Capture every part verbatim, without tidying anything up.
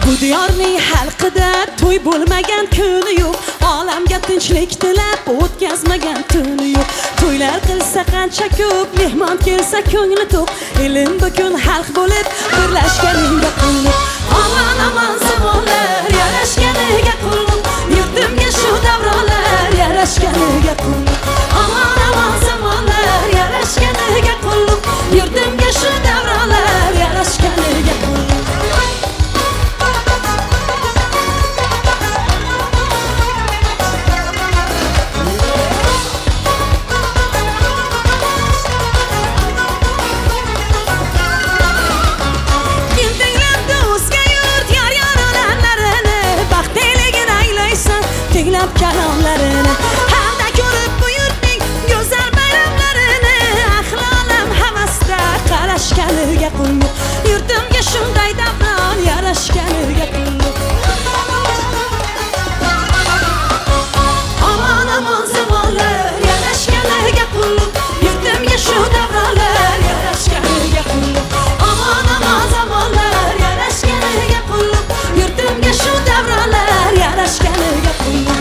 Bu diyorning xalqida to'y bo'lmagan kuni yo'q, olamga tinchlik tilab o'tkazmagan tuni yo'q. To'ylar qilsa qancha ko'p, mehmon kelsa ko'ngli to'q, elim bukun xalq bo'lib birlashganiga qulluq. Aman aman zamonlar yarashganiga qulluq, yurtimga shu davronlar yarashganiga qulluq. Aman aman zamonlar yarashganiga qulluq, yurtimga shu davronlar yarashganiga qulluq. Kalomlarini hamda ko'rib bu yurtning go'zal bayramlarini, ahli olam havasda qarashganiga qulluq, yurtimga shunday davron yarashganiga qulluq. Aman aman zamonlar yarashganiga qulluq, yurtimga shu davronlar yarashganiga qulluq. Aman aman zamonlar yarashganiga qulluq, yurtimga shu davronlar yarashganiga qulluq.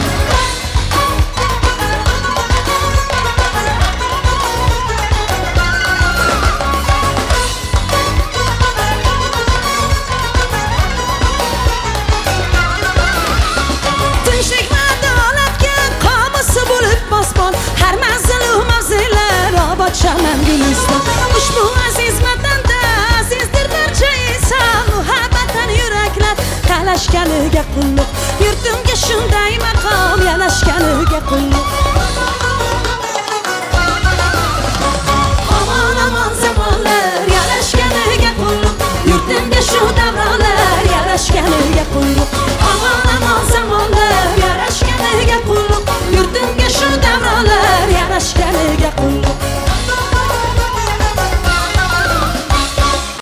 Har manzil u mavzilar obod shaman guliston. Ushbu aziz vatanda azizdir barcha inson, muhabbatan yuraklar qalashganiga qulluq, yurtimga shunday maqom yarashganiga qulluq.